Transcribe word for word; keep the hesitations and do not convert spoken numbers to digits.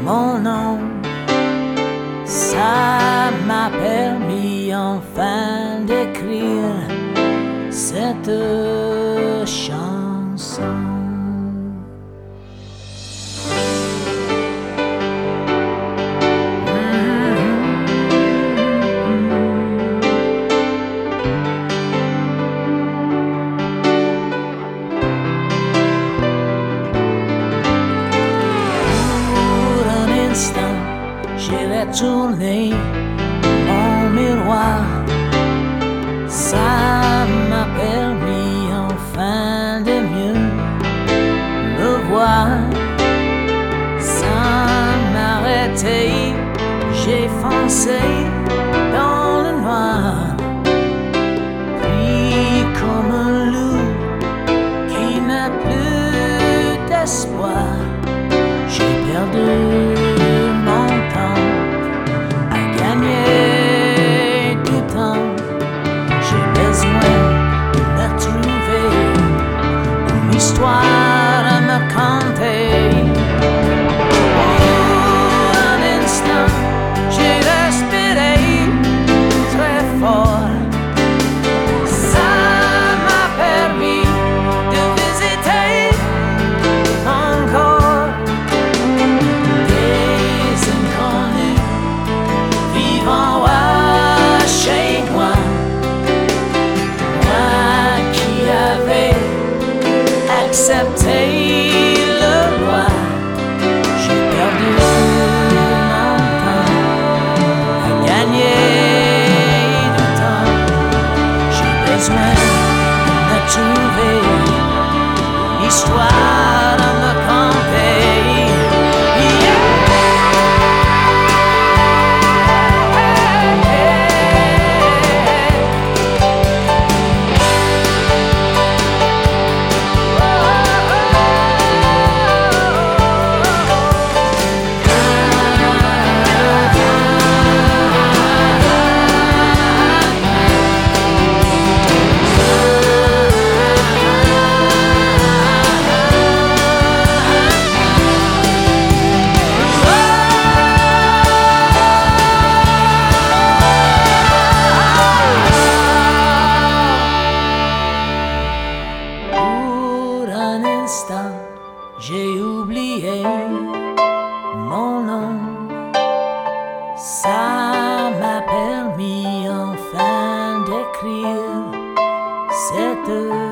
mon nom. Ça m'a permis enfin d'écrire cette chanson. J'ai retourné mon miroir, ça m'a permis enfin de mieux me voir. Sans m'arrêter, j'ai foncé dans le noir, pris comme un loup qui n'a plus d'espoir. J'ai perdu histoire à me conter. Pour un instant, j'ai respiré très fort. Ça m'a permis de visiter encore des inconnus vivant à chez moi. Moi qui avais accepter le roi, j'ai perdu mon temps à gagner du temps. J'ai besoin de trouver une histoire à me conter. J'ai oublié mon nom, ça m'a permis enfin d'écrire cette